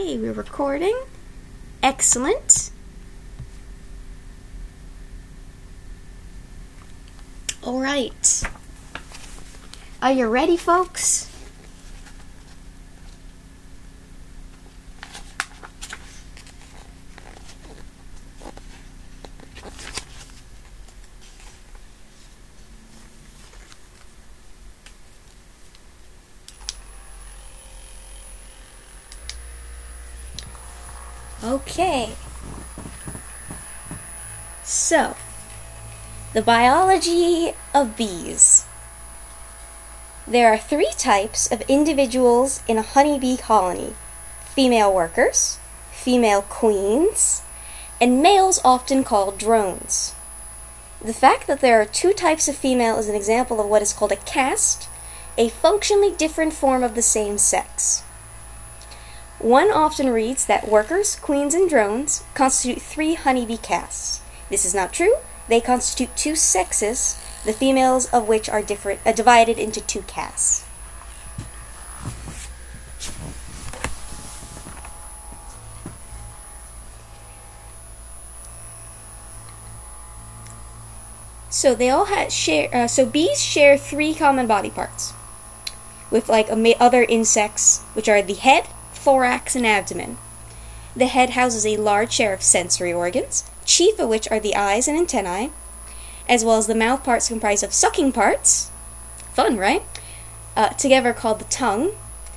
Hey, we're recording. Excellent. Alright. Are you ready, folks? Okay. So, the biology of bees. There are 3 types of individuals in a honeybee colony: female workers, female queens, and males often called drones. The fact that there are 2 types of female is an example of what is called a caste, a functionally different form of the same sex. One often reads that workers, queens, and drones constitute 3 honeybee castes. This is not true. They constitute 2 sexes, the females of which are divided into 2 castes. So they all so bees share 3 common body parts, with other insects, which are the head, thorax, and abdomen. The head houses a large share of sensory organs, chief of which are the eyes and antennae, as well as the mouth parts comprised of sucking parts, fun, right? Together called the tongue,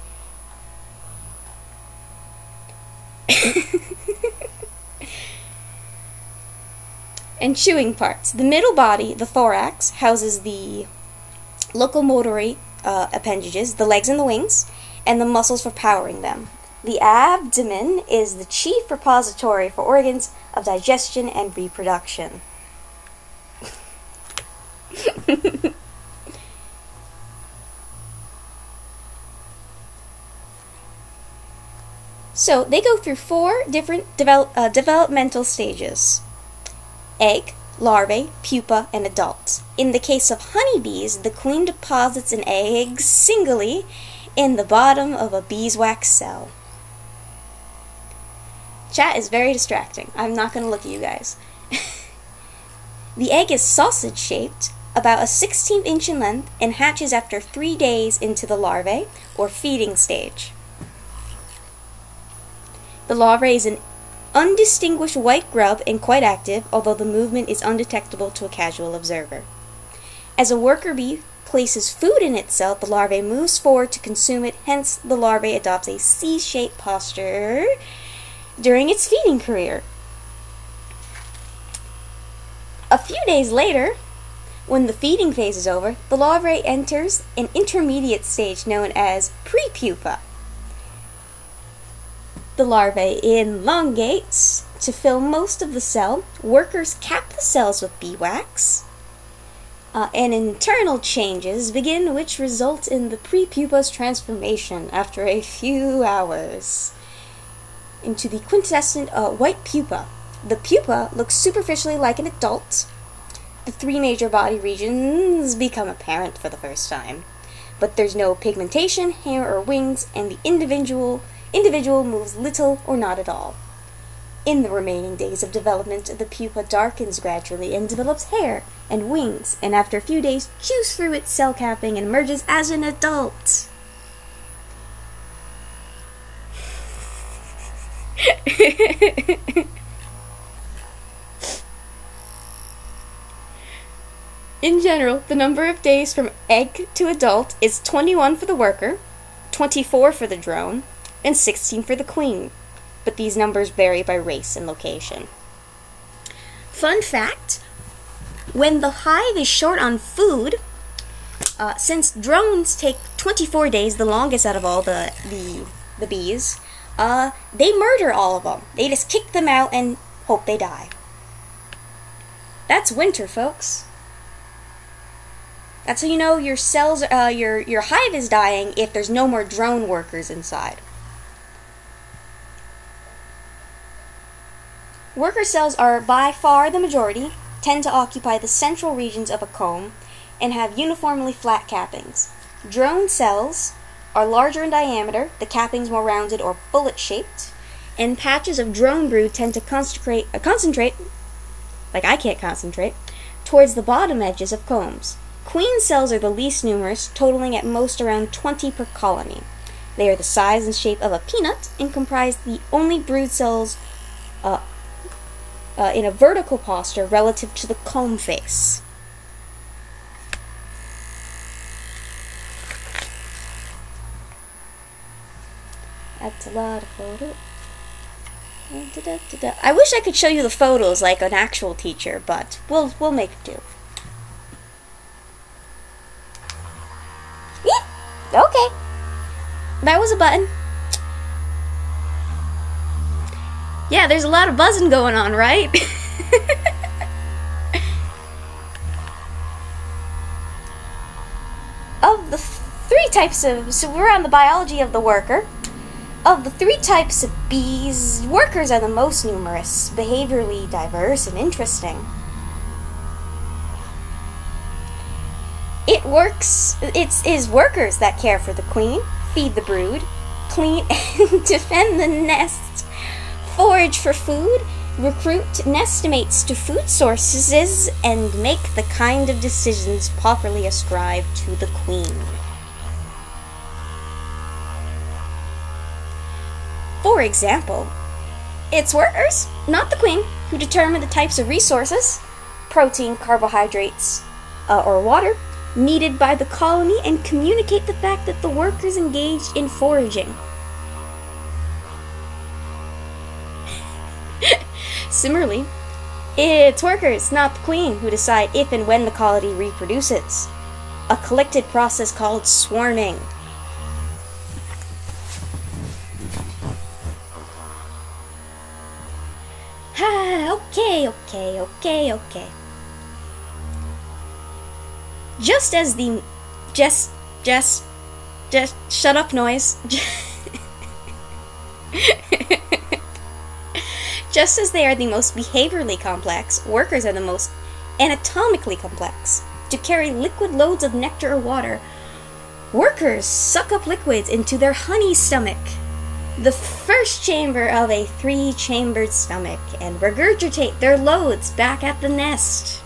and chewing parts. The middle body, the thorax, houses the locomotory appendages, the legs and the wings, and the muscles for powering them. The abdomen is the chief repository for organs of digestion and reproduction. So, they go through 4 different developmental stages: egg, larvae, pupa, and adult. In the case of honeybees, the queen deposits an egg singly in the bottom of a beeswax cell. Chat is very distracting. I'm not going to look at you guys. The egg is sausage-shaped, about a 16th inch in length, and hatches after 3 days into the larvae, or feeding stage. The larvae is an undistinguished white grub and quite active, although the movement is undetectable to a casual observer. As a worker bee places food in its cell, the larvae moves forward to consume it, hence the larvae adopts a C-shaped posture during its feeding career. A few days later, when the feeding phase is over, the larvae enters an intermediate stage known as prepupa. The larvae elongates to fill most of the cell. Workers cap the cells with beeswax, and internal changes begin, which result in the prepupa's transformation after a few hours into the quintessent white pupa. The pupa looks superficially like an adult. The 3 major body regions become apparent for the first time, but there's no pigmentation, hair, or wings, and the individual moves little or not at all. In the remaining days of development, the pupa darkens gradually and develops hair and wings, and after a few days chews through its cell capping and emerges as an adult. In general, the number of days from egg to adult is 21 for the worker, 24 for the drone, and 16 for the queen, but these numbers vary by race and location. Fun fact: when the hive is short on food, since drones take 24 days, the longest out of all the bees, they murder all of them. They just kick them out and hope they die. That's winter, folks. That's how you know your cells, your hive is dying if there's no more drone workers inside. Worker cells are by far the majority, tend to occupy the central regions of a comb, and have uniformly flat cappings. Drone cells are larger in diameter, the cappings more rounded or bullet-shaped, and patches of drone brood tend to concentrate, like I can't concentrate, towards the bottom edges of combs. Queen cells are the least numerous, totaling at most around 20 per colony. They are the size and shape of a peanut and comprise the only brood cells in a vertical posture relative to the comb face. That's a lot of photos. I wish I could show you the photos like an actual teacher, but we'll make do. Yeah, okay. That was a button. Yeah, there's a lot of buzzing going on, right? Of the three types of... So we're on the biology of the worker. Of the three types of bees, workers are the most numerous, behaviorally diverse and interesting. It is workers that care for the queen, feed the brood, clean and defend the nest, forage for food, recruit nestmates to food sources, and make the kind of decisions properly ascribed to the queen. For example, it's workers, not the queen, who determine the types of resources, protein, carbohydrates, or water, needed by the colony and communicate the fact that the workers engaged in foraging. Similarly, it's workers, not the queen, who decide if and when the colony reproduces, a collected process called swarming. Okay. Just as the... Just shut up, noise. Just as they are the most behaviorally complex, workers are the most anatomically complex. To carry liquid loads of nectar or water, workers suck up liquids into their honey stomach, the first chamber of a 3-chambered stomach, and regurgitate their loads back at the nest.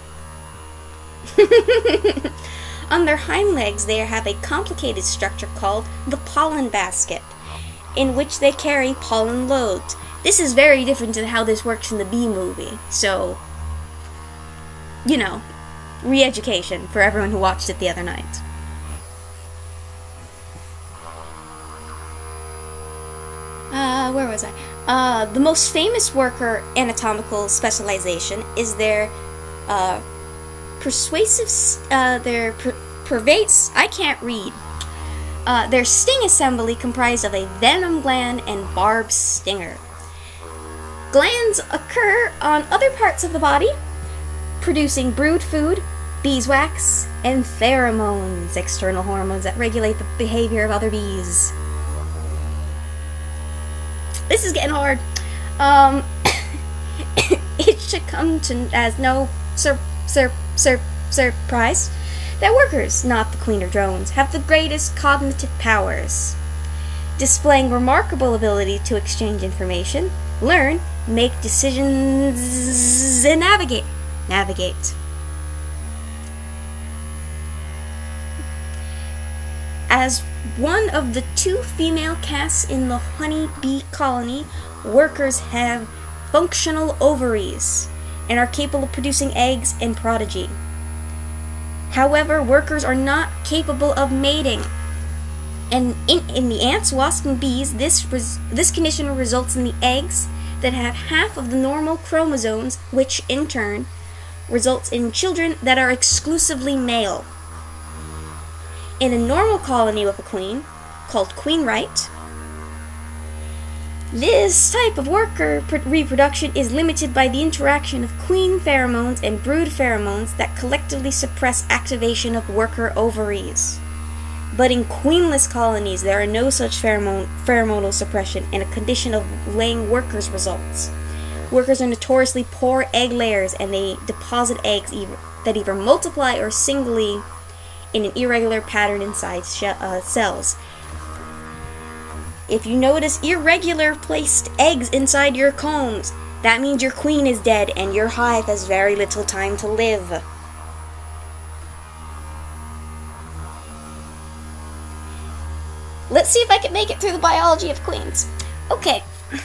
On their hind legs, they have a complicated structure called the pollen basket, in which they carry pollen loads. This is very different to how this works in the bee movie, so, you know, re-education for everyone who watched it the other night. Where was I? The most famous worker anatomical specialization is their I can't read. Their sting assembly comprised of a venom gland and barb stinger. Glands occur on other parts of the body, producing brood food, beeswax, and pheromones, external hormones that regulate the behavior of other bees. This is getting hard. It should come as no surprise that workers, not the queen or drones, have the greatest cognitive powers, displaying remarkable ability to exchange information, learn, make decisions, and navigate. As one of the 2 female castes in the honey bee colony, workers have functional ovaries and are capable of producing eggs and progeny. However, workers are not capable of mating. And in the ants, wasps, and bees, this condition results in the eggs that have half of the normal chromosomes, which in turn results in children that are exclusively male. In a normal colony with a queen, called queen right, this type of worker reproduction is limited by the interaction of queen pheromones and brood pheromones that collectively suppress activation of worker ovaries. But in queenless colonies, there are no such pheromonal suppression, and a condition of laying workers results. Workers are notoriously poor egg layers, and they deposit eggs that either multiply or singly in an irregular pattern inside cells. If you notice irregular placed eggs inside your combs, that means your queen is dead and your hive has very little time to live. Let's see if I can make it through the biology of queens. Okay.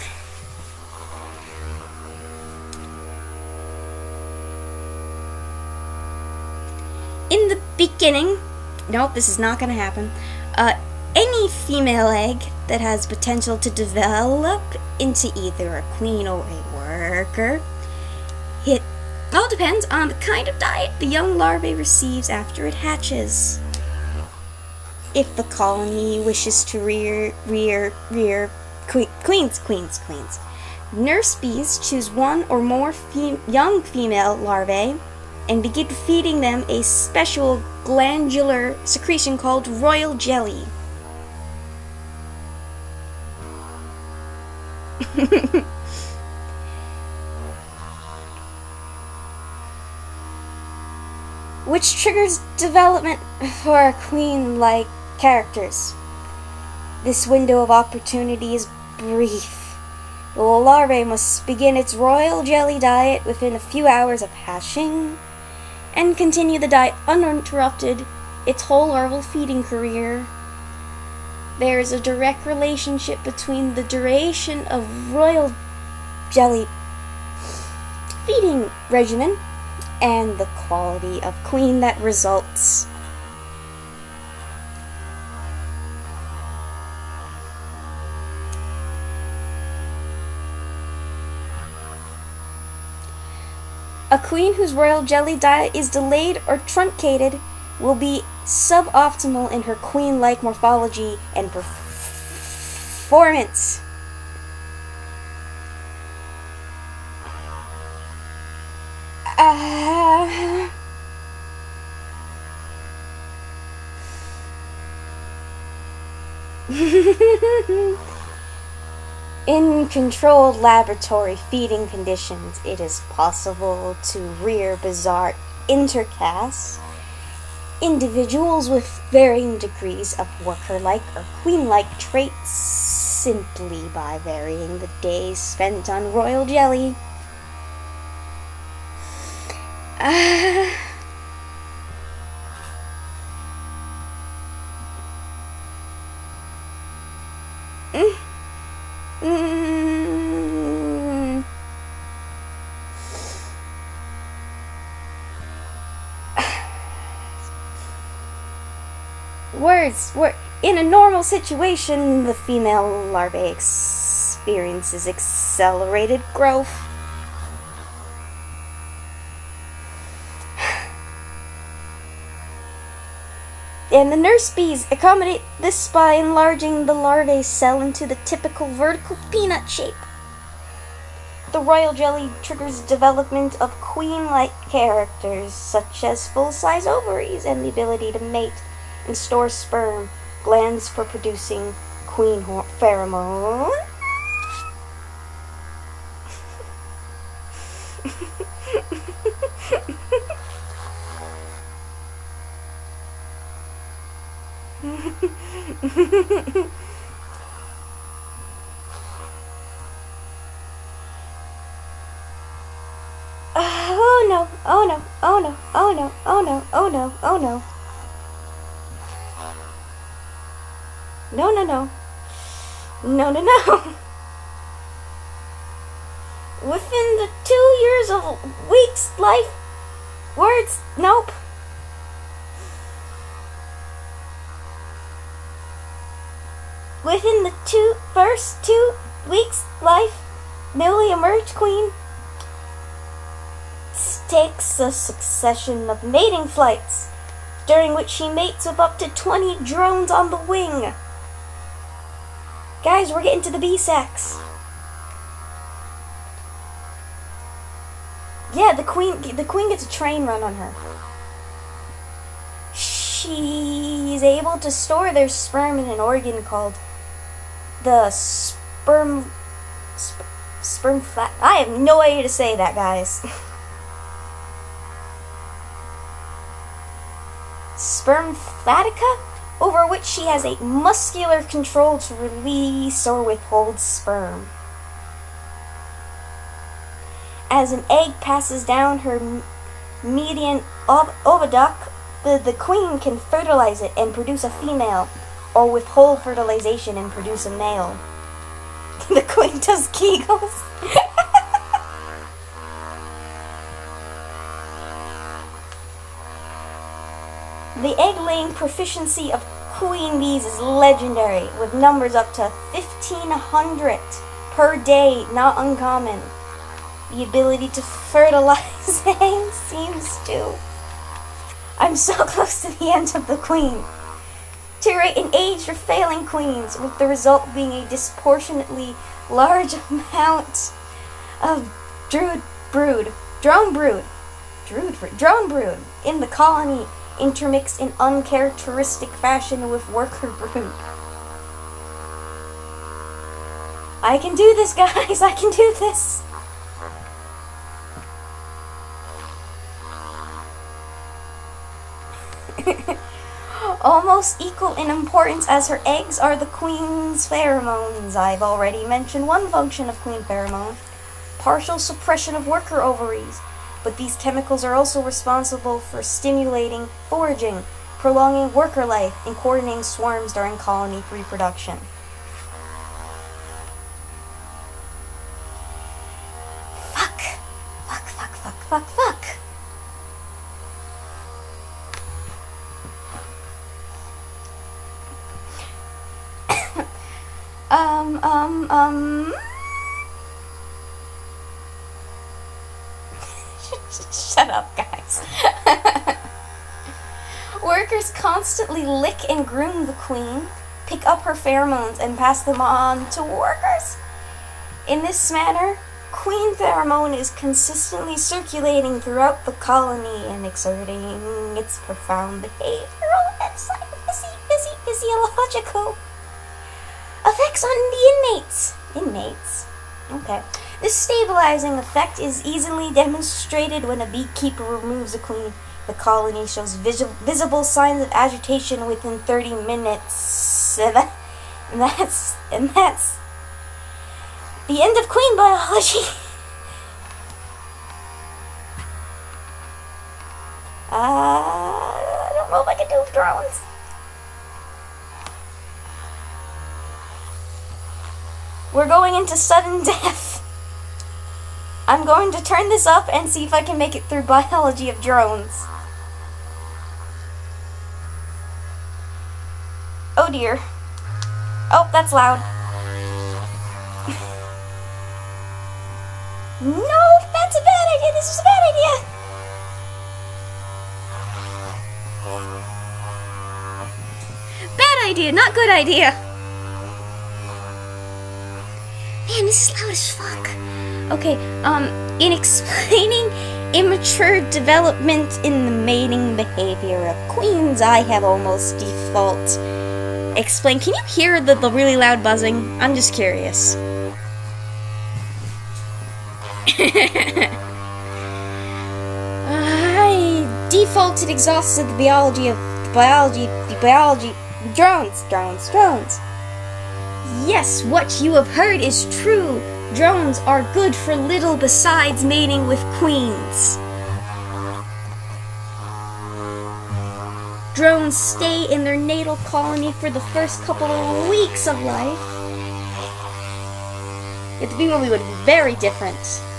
In the beginning, nope, this is not going to happen. Any female egg that has potential to develop into either a queen or a worker, it all depends on the kind of diet the young larvae receives after it hatches. If the colony wishes to rear queens. Nurse bees choose one or more young female larvae and begin feeding them a special glandular secretion called royal jelly. Which triggers development for queen-like characters. This window of opportunity is brief. The larvae must begin its royal jelly diet within a few hours of hatching and continue the diet uninterrupted its whole larval feeding career. There is a direct relationship between the duration of royal jelly feeding regimen and the quality of queen that results. A queen whose royal jelly diet is delayed or truncated will be suboptimal in her queen-like morphology and performance. In controlled laboratory feeding conditions, it is possible to rear bizarre intercasts, individuals with varying degrees of worker-like or queen-like traits, simply by varying the days spent on royal jelly. In a normal situation, the female larvae experiences accelerated growth. And the nurse bees accommodate this by enlarging the larvae cell into the typical vertical peanut shape. The royal jelly triggers development of queen-like characters, such as full-size ovaries and the ability to mate and store sperm, glands for producing queen pheromone. Oh no, oh no, oh no, oh no, oh no, oh no, oh no. No, no, no. No, no, no. Within the 2 years of week's life, words, nope. Within the first 2 weeks' life, newly emerged queen takes a succession of mating flights, during which she mates with up to 20 drones on the wing. Guys, we're getting to the bee sex. Yeah, the queen gets a train run on her. She's able to store their sperm in an organ called the sperm flat. I have no idea to say that, guys. Spermatheca? over which she has a muscular control to release or withhold sperm. As an egg passes down her median oviduct, the queen can fertilize it and produce a female, or withhold fertilization and produce a male. The queen does Kegels. The egg-laying proficiency of queen bees is legendary, with numbers up to 1,500 per day not uncommon. The ability to fertilize eggs seems to... I'm so close to the end of the queen. To rate an age for failing queens, with the result being a disproportionately large amount of drone brood in the colony, intermixed in uncharacteristic fashion with worker brood. I can do this, guys, I can do this. Almost equal in importance as her eggs are the queen's pheromones. I've already mentioned one function of queen pheromone, partial suppression of worker ovaries, but these chemicals are also responsible for stimulating foraging, prolonging worker life, and coordinating swarms during colony reproduction. Fuck. Shut up, guys. Workers constantly lick and groom the queen, pick up her pheromones, and pass them on to workers. In this manner, queen pheromone is consistently circulating throughout the colony and exerting its profound behavioral and physiological effects on the inmates. Okay. This stabilizing effect is easily demonstrated when a beekeeper removes a queen. The colony shows visible signs of agitation within 30 minutes. And that's the end of queen biology. I don't know if I can do drones. We're going into sudden death. I'm going to turn this up and see if I can make it through biology of drones. Oh dear. Oh, that's loud. No, that's a bad idea. This is a bad idea. Bad idea, not good idea. Man, this is loud as fuck. Okay, in explaining immature development in the mating behavior of queens, I have almost default explain. Can you hear the really loud buzzing? I'm just curious. I defaulted exhausted the biology. Drones. Yes, what you have heard is true. Drones are good for little besides mating with queens. Drones stay in their natal colony for the first couple of weeks of life. If the female would be very different.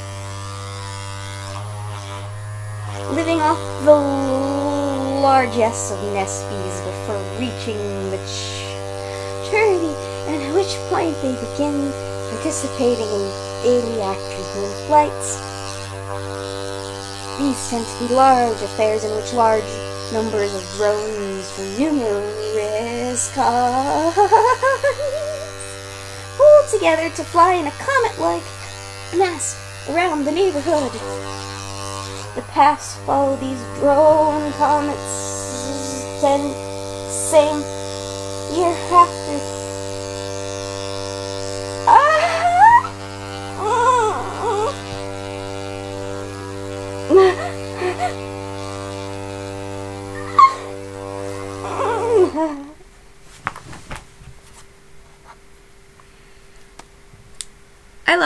Living off the largesse of nest bees before reaching maturity, and at which point they begin participating in daily activities and flights. These tend to be large affairs in which large numbers of drones from numerous colonies pull together to fly in a comet-like mass around the neighborhood. The paths follow these drone comets same year after.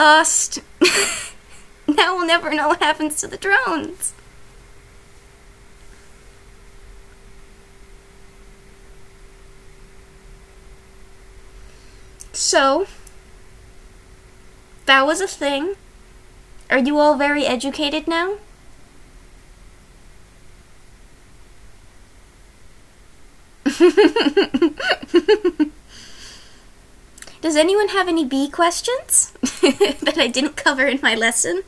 lost. Now we'll never know what happens to the drones. So, that was a thing. Are you all very educated now? Does anyone have any bee questions that I didn't cover in my lesson?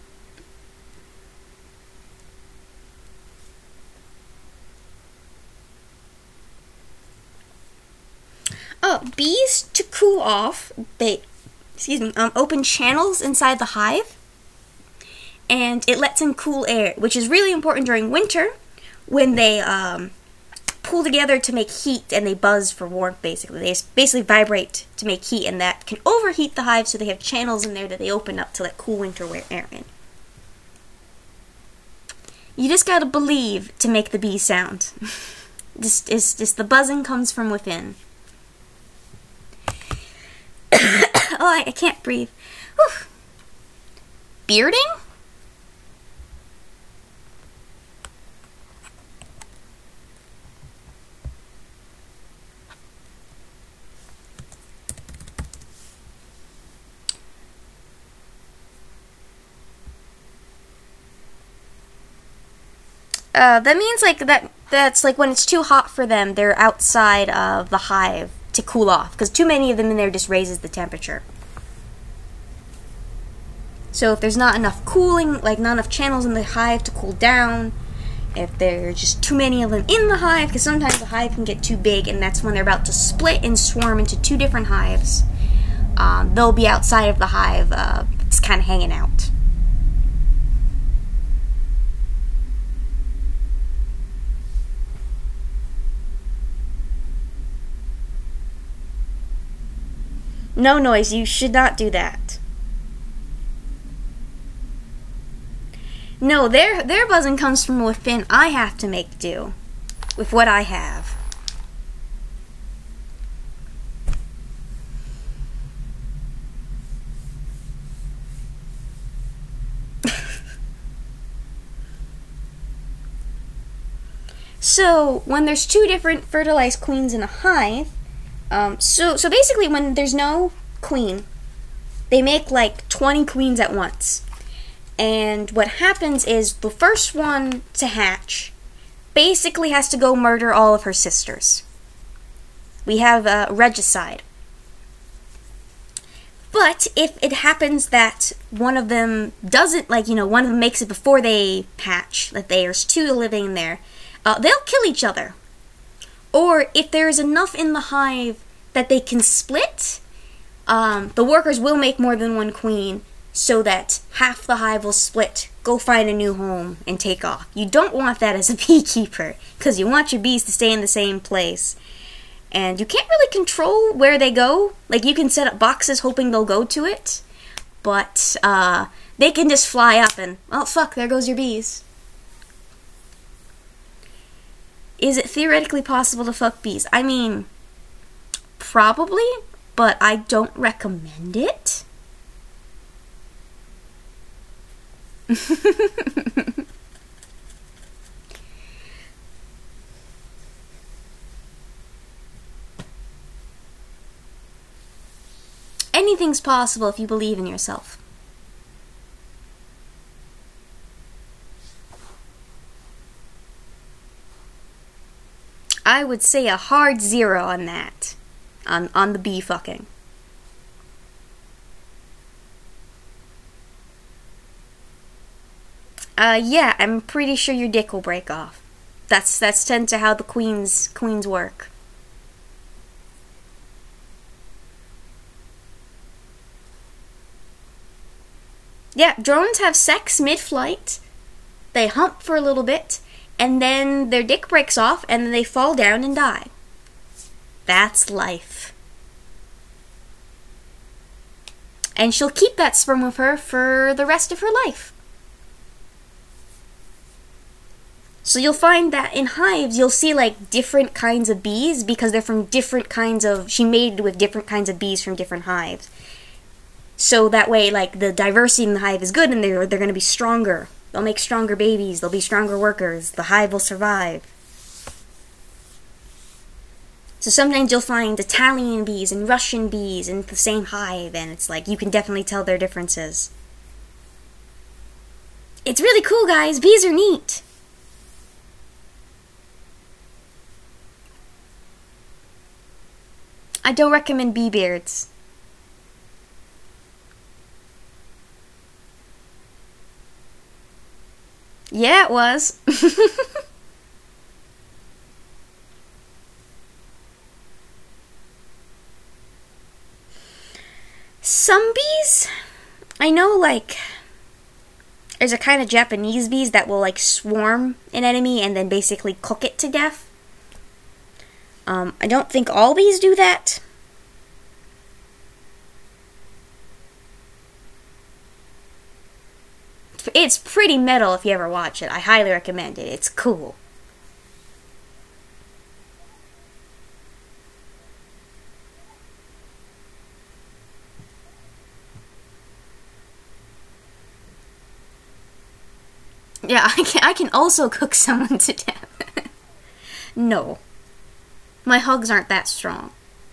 Oh, bees to cool off, they open channels inside the hive, and it lets in cool air, which is really important during winter when they pull together to make heat and they buzz for warmth, basically. They basically vibrate to make heat, and that can overheat the hive, so they have channels in there that they open up to let cool winter air in. You just gotta believe to make the bee sound. Just the buzzing comes from within. Oh, I can't breathe. Whew. Bearding? That means like that's like when it's too hot for them, they're outside of the hive to cool off, because too many of them in there just raises the temperature. So if there's not enough cooling, like not enough channels in the hive to cool down, if there are just too many of them in the hive, because sometimes the hive can get too big, and that's when they're about to split and swarm into two different hives, they'll be outside of the hive, just kind of hanging out. No noise, you should not do that. No, their buzzing comes from within. I have to make do with what I have. So, when there's two different fertilized queens in a hive, so basically when there's no queen, they make like 20 queens at once. And what happens is the first one to hatch basically has to go murder all of her sisters. We have regicide. But if it happens that one of them doesn't, one of them makes it before they hatch, that there's two living there, they'll kill each other. Or if there is enough in the hive that they can split, the workers will make more than one queen, so that half the hive will split, go find a new home, and take off. You don't want that as a beekeeper, because you want your bees to stay in the same place. And you can't really control where they go. Like, you can set up boxes hoping they'll go to it, but they can just fly up and, oh fuck, there goes your bees. Is it theoretically possible to fuck bees? I mean, probably, but I don't recommend it. Anything's possible if you believe in yourself. I would say a hard 0 on that. On the bee fucking. Yeah, I'm pretty sure your dick will break off. That's tend to how the queens work. Yeah, drones have sex mid-flight. They hump for a little bit, and then their dick breaks off, and then they fall down and die. That's life. And she'll keep that sperm with her for the rest of her life. So you'll find that in hives, you'll see like different kinds of bees, because they're from different kinds of, she mated with different kinds of bees from different hives. So that way, like, the diversity in the hive is good, and they're going to be stronger. They'll make stronger babies. They'll be stronger workers. The hive will survive. So sometimes you'll find Italian bees and Russian bees in the same hive, and it's like, you can definitely tell their differences. It's really cool, guys. Bees are neat. I don't recommend bee beards. Yeah, it was. Some bees, I know, like, there's a kind of Japanese bees that will, like, swarm an enemy and then basically cook it to death. I don't think all bees do that. It's pretty metal if you ever watch it. I highly recommend it. It's cool. Yeah, I can also cook someone to death. No. My hugs aren't that strong.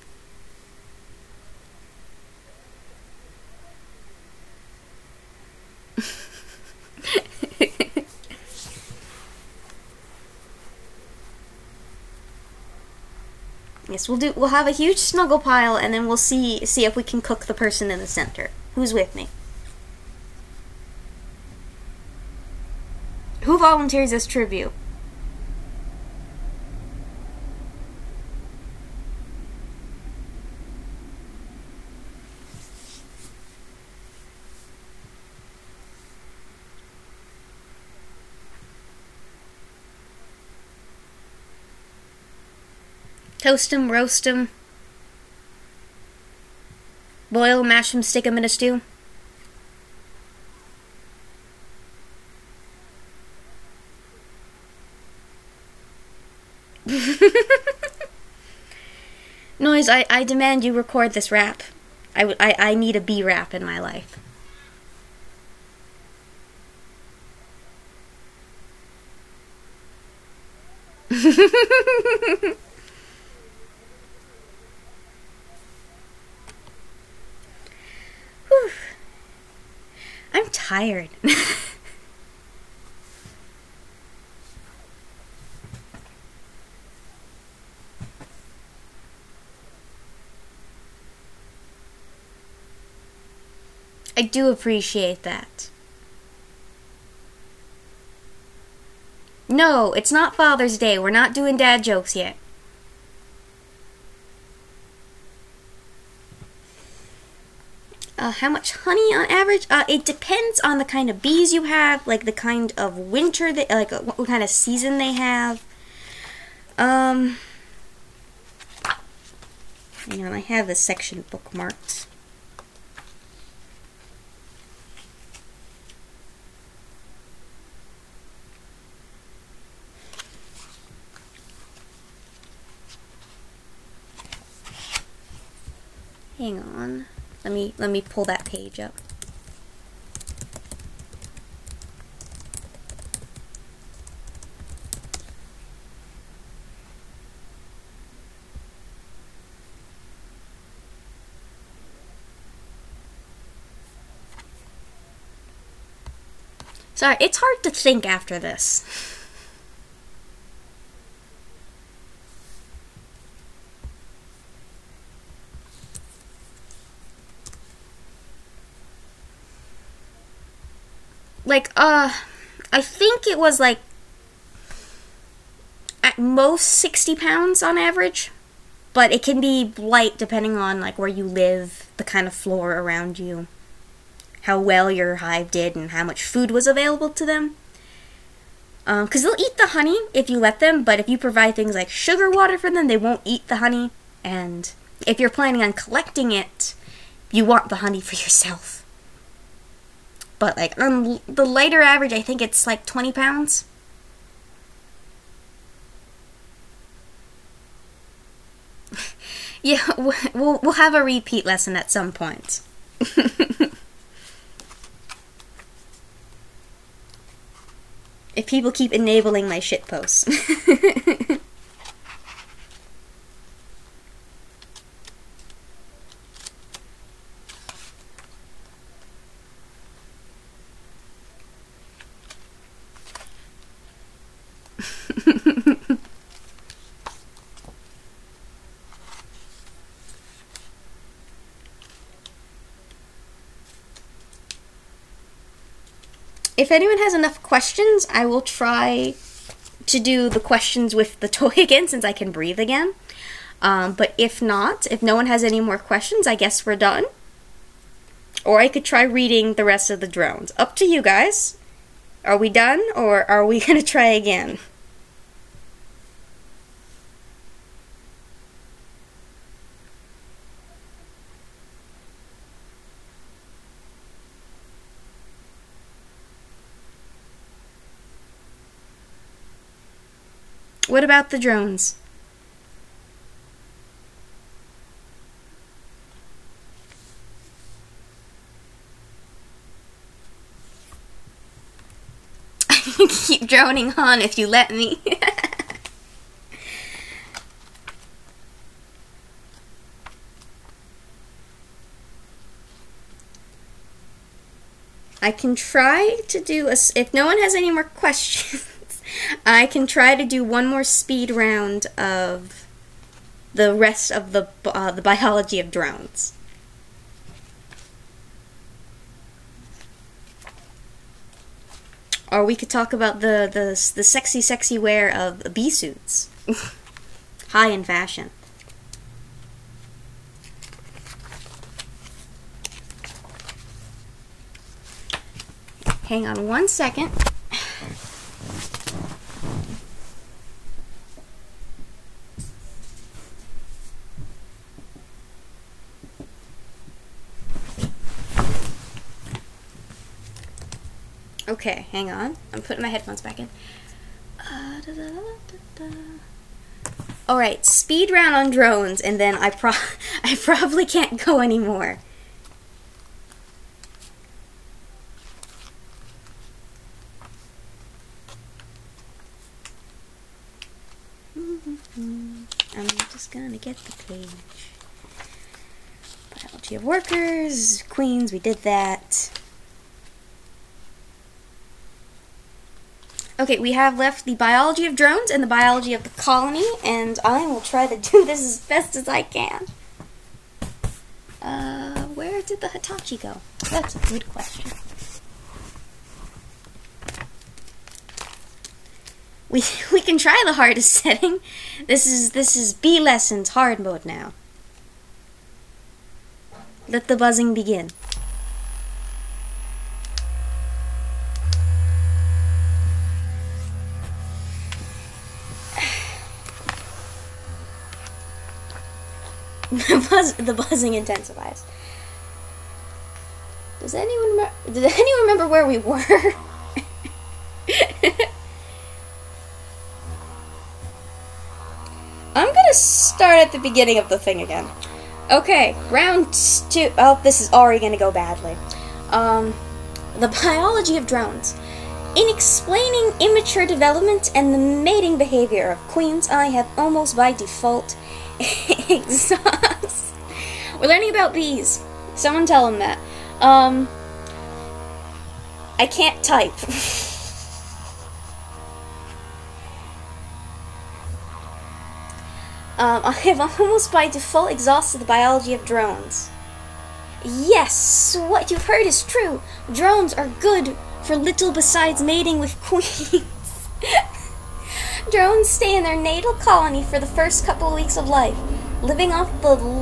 Yes, we'll have a huge snuggle pile, and then we'll see if we can cook the person in the center. Who's with me? Who volunteers as tribute? Toast 'em, roast 'em, boil 'em, mash 'em, stick 'em in a stew. Noise, I demand you record this rap. I need a bee rap in my life. Whew. I'm tired. I do appreciate that. No, it's not Father's Day. We're not doing dad jokes yet. How much honey on average? It depends on the kind of bees you have, like the kind of winter, like what kind of season they have. Hang on, I have this section bookmarked. Hang on. Let me pull that page up. Sorry, it's hard to think after this. Like, I think it was like at most 60 pounds on average, but it can be light depending on like where you live, the kind of flora around you, how well your hive did, and how much food was available to them. Because they'll eat the honey if you let them, but if you provide things like sugar water for them, they won't eat the honey. And if you're planning on collecting it, you want the honey for yourself. But like on the lighter average, I think it's like 20 pounds. Yeah, we'll have a repeat lesson at some point. if people keep enabling my shit posts. If anyone has enough questions, I will try to do the questions with the toy again, since I can breathe again. But if not, if no one has any more questions, I guess we're done. Or I could try reading the rest of the drones. Up to you guys. Are we done, or are we going to try again? What about the drones? I can keep droning on if you let me. I can try to do if no one has any more questions, I can try to do one more speed round of the rest of the biology of drones. Or we could talk about the sexy wear of bee suits. High in fashion. Hang on one second. Okay, hang on. I'm putting my headphones back in. Alright, speed round on drones, and then I probably can't go anymore. I'm just gonna get the page. Biology of workers, queens, we did that. Okay, we have left the biology of drones and the biology of the colony, and I will try to do this as best as I can. Where did the Hitachi go? That's a good question. We can try the hardest setting. This is bee lessons hard mode now. Let the buzzing begin. The buzzing intensifies. Did anyone remember where we were? I'm gonna start at the beginning of the thing again. Okay, round 2. Oh, this is already gonna go badly. The biology of drones. In explaining immature development and the mating behavior of queens, I have almost by default exhaust. We're learning about bees. Someone tell them that. I can't type. I have almost by default exhausted the biology of drones. Yes, what you've heard is true. Drones are good for little besides mating with queens. Drones stay in their natal colony for the first couple of weeks of life, living off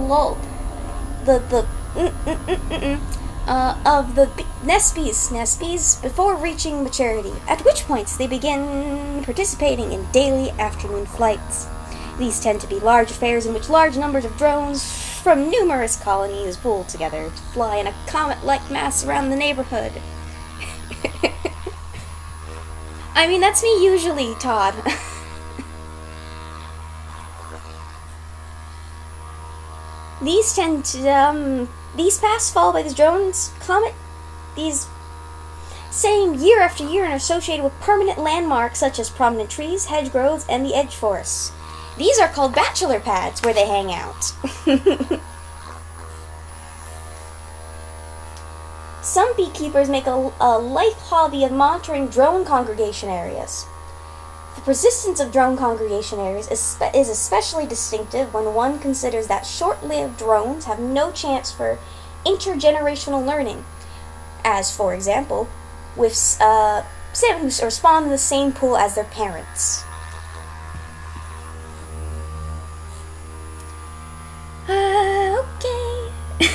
of the nest bees before reaching maturity, at which points they begin participating in daily afternoon flights. These tend to be large affairs in which large numbers of drones from numerous colonies pool together to fly in a comet-like mass around the neighborhood. I mean, that's me usually, Todd. These tend to, these pass followed by the drones, comet, these same year after year and are associated with permanent landmarks such as prominent trees, hedgerows, and the edge forests. These are called bachelor pads where they hang out. Some beekeepers make a life hobby of monitoring drone congregation areas. The persistence of drone congregation areas is especially distinctive when one considers that short-lived drones have no chance for intergenerational learning, as, for example, with salmon who spawn in the same pool as their parents. Okay.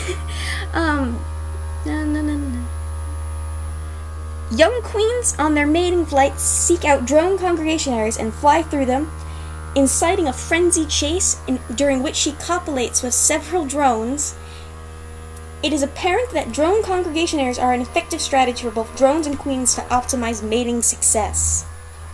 No. Young queens on their mating flights seek out drone congregation areas and fly through them, inciting a frenzied chase during which she copulates with several drones. It is apparent that drone congregation areas are an effective strategy for both drones and queens to optimize mating success.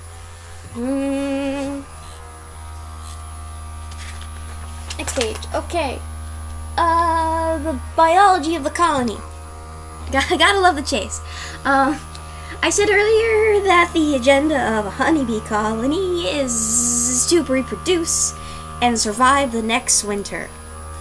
Next page. Okay. The biology of the colony. Gotta love the chase. I said earlier that the agenda of a honeybee colony is to reproduce and survive the next winter.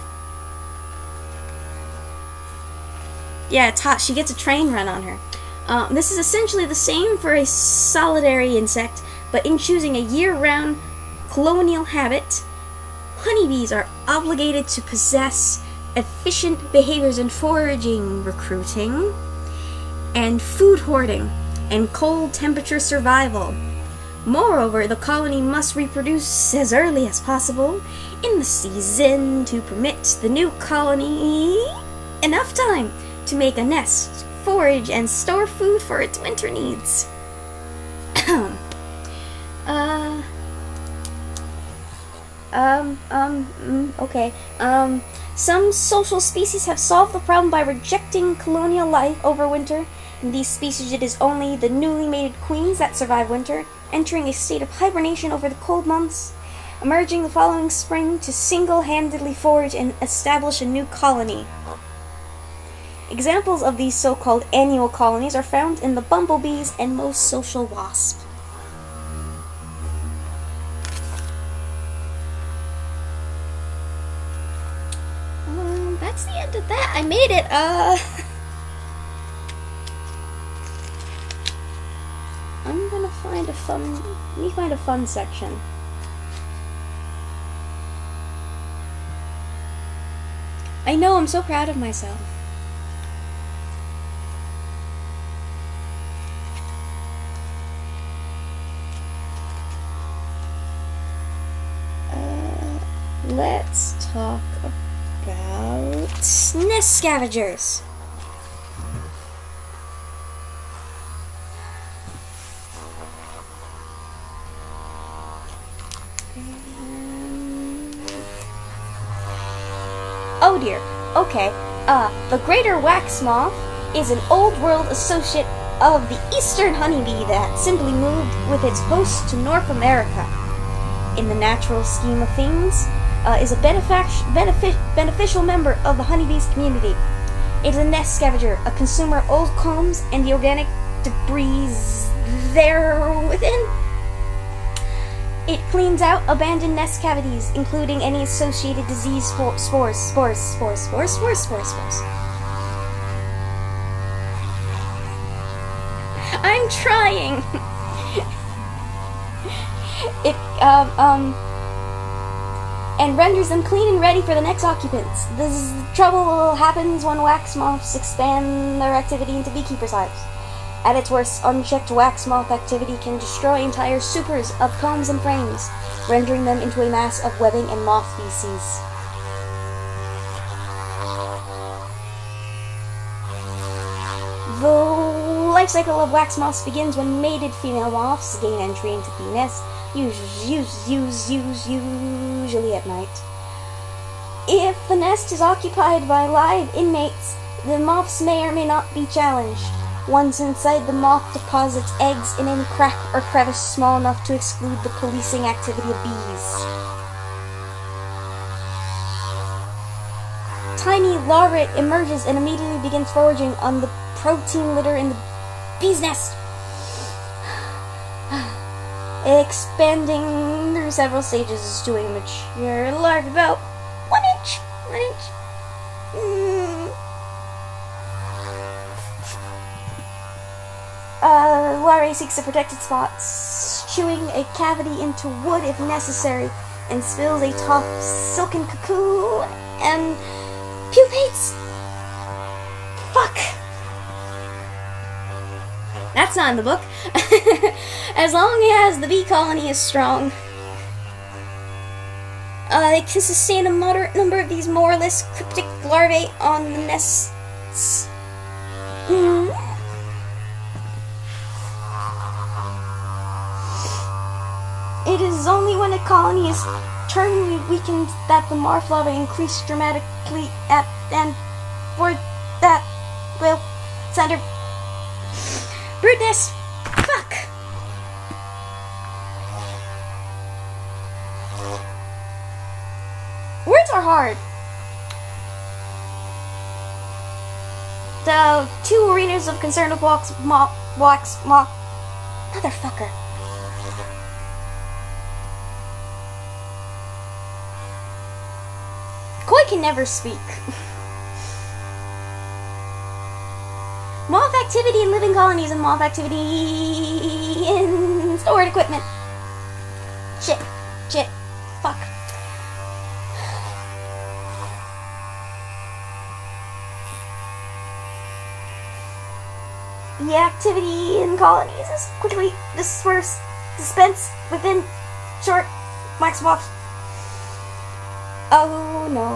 Yeah, it's hot. She gets a train run on her. This is essentially the same for a solitary insect, but in choosing a year-round colonial habit, honeybees are obligated to possess efficient behaviors in foraging, recruiting, and food hoarding, and cold temperature survival. Moreover, the colony must reproduce as early as possible in the season to permit the new colony enough time to make a nest, forage, and store food for its winter needs. Okay. Some social species have solved the problem by rejecting colonial life over winter. In these species, it is only the newly mated queens that survive winter, entering a state of hibernation over the cold months, emerging the following spring to single-handedly forage and establish a new colony. Examples of these so-called annual colonies are found in the bumblebees and most social wasps. That's the end of that. I made it. I'm gonna find a fun. Let me find a fun section. I know. I'm so proud of myself. Let's talk about nest scavengers. Oh dear. Okay. The greater wax moth is an old world associate of the eastern honeybee that simply moved with its host to North America. In the natural scheme of things, is a beneficial member of the honeybee's community. It is a nest scavenger, a consumer of old combs and the organic debris there within. It cleans out abandoned nest cavities, including any associated disease spores. I'm trying. And renders them clean and ready for the next occupants. This trouble happens when wax moths expand their activity into beekeepers' hives. At its worst, unchecked wax moth activity can destroy entire supers of combs and frames, rendering them into a mass of webbing and moth feces. The life cycle of wax moths begins when mated female moths gain entry into the nest, usually at night. If the nest is occupied by live inmates, the moths may or may not be challenged. Once inside, the moth deposits eggs in any crack or crevice small enough to exclude the policing activity of bees. Tiny larvae emerges and immediately begins foraging on the protein litter in the bee's nest. Expanding through several stages to a mature larva about 1 inch. 1 inch. Larvae seeks to protect its spots, chewing a cavity into wood if necessary, and spills a tough silken cocoon and pupates. Fuck. That's not in the book. As long as the bee colony is strong, they can sustain a moderate number of these more or less cryptic larvae on the nests. It is only when a colony is terminally weakened that the morph larvae increase dramatically and for that will send her brood nest. Fuck. Words are hard. The 2 arenas of concern of motherfucker. Koi can never speak. Moth activity in living colonies and moth activity in stored equipment. Shit. Fuck. The activity in colonies is quickly dispensed within short maximum. Oh no.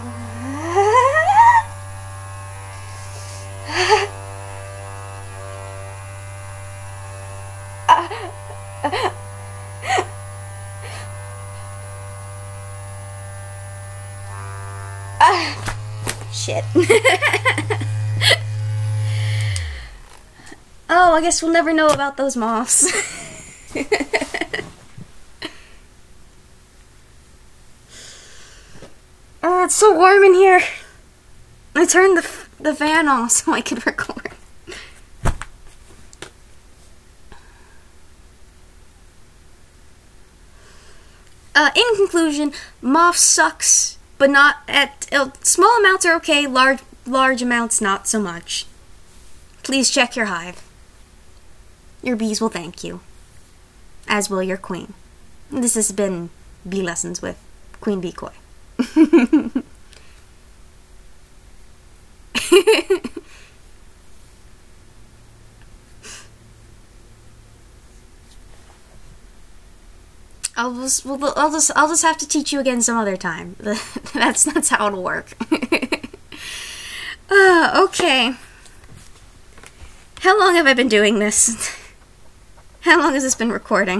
Shit. Oh, I guess we'll never know about those moths. Oh, it's so warm in here. I turned the fan off so I could record. In conclusion, moth sucks, but not at small amounts are okay. Large amounts not so much. Please check your hive. Your bees will thank you, as will your queen. This has been Bee Lessons with Queen Bee Koi. I'll just have to teach you again some other time. That's how it'll work. Okay. How long have I been doing this? How long has this been recording?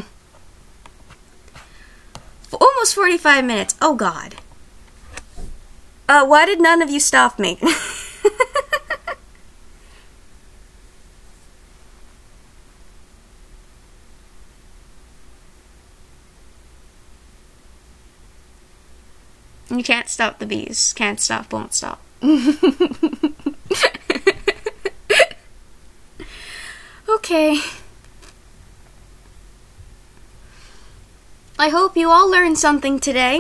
Almost 45 minutes. Oh God. Why did none of you stop me? You can't stop the bees. Can't stop, won't stop. Okay. I hope you all learned something today.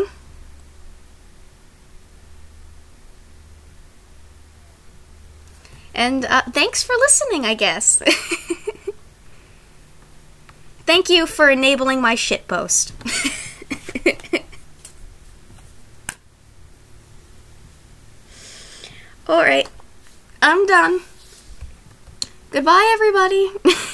And thanks for listening, I guess. Thank you for enabling my shitpost. Alright, I'm done. Goodbye, everybody.